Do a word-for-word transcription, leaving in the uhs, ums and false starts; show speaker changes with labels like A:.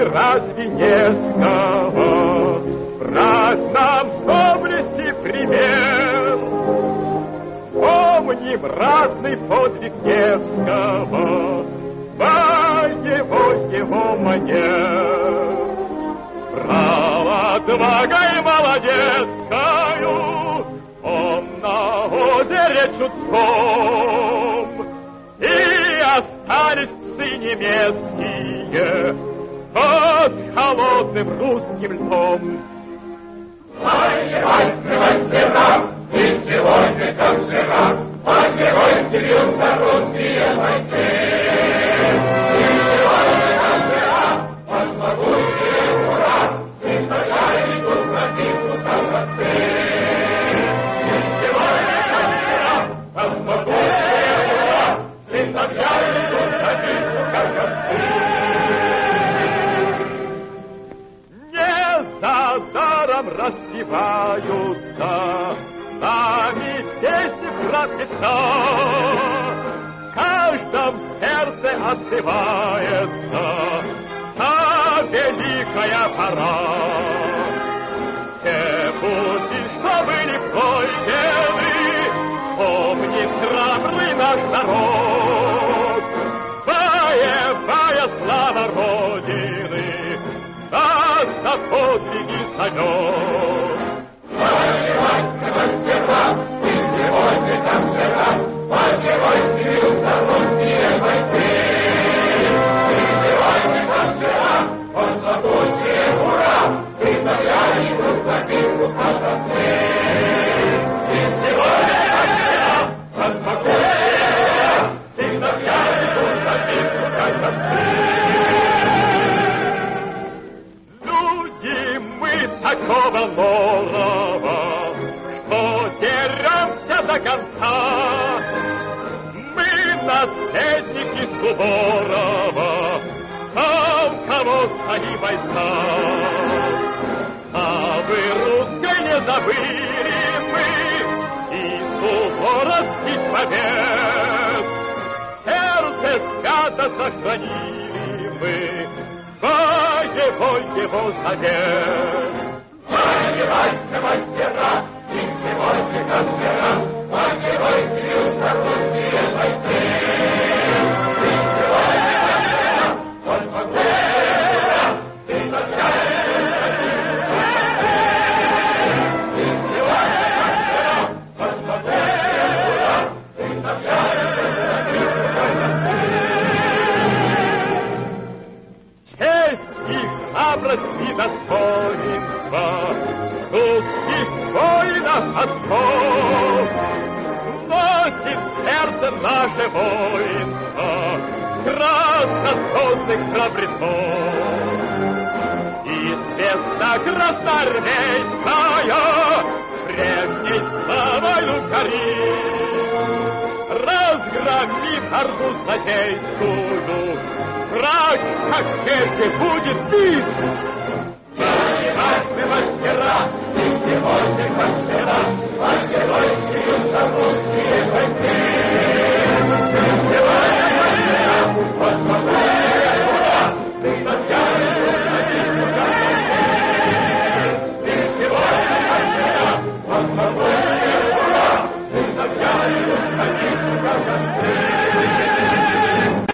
A: разве Невского брать нам доблести пример? Вспомним разный подвиг Невского, боевой его манер. Брал отвагой молодецкою он на озере Чудском, и остались псы немецкие под холодным русским льдом.
B: Воевать мы мастера, и сегодня, как вчера, под герой стелются русские бойцы. И сегодня, как вчера, под могучие ура, всегда идут на битву солдаты. И сегодня, как вчера, под могучие ура, всегда идут на битву солдаты.
A: Не за даром распеваются нами песни про Петра, в каждом сердце отзывается та великая пора. Все пути, что были пройдены, помнит храбрый наш народ, боевая слава Родины нас за подвиги зовет.
B: Воевать мы мастера, и сегодня, как вчера, под герой стелются русские бойцы. И сегодня, как вчера, под могучие ура, всегда идут на битву солдаты. И сегодня, как вчера, под могучие ура, всегда идут на битву солдаты.
A: Люди мы такого лорова, что деремся до конца. Мы наследники Суворова, полководца и бойца. А вы русской не забыли мы и суворовских побед. Сердце свято сохранили мы боевой его завет.
B: Воевать мы мастера, и сегодня, как вчера, под герой стелются русские бойцы. И сегодня, как вчера, под могучие ура, всегда идут на битву солдаты. И сегодня, как вчера, под могучие ура, всегда идут на битву солдаты.
A: Честь и храбрость и достоинство русских воинов отцов носит в сердце наше воинство красносотных храбрецов. Известна красноармейская прежней славою горит, разгромив орду злодейскую, враг, как прежде, будет бит.
B: Воевать мы мастера, и сегодня, как вчера, под герой стелются русские бойцы.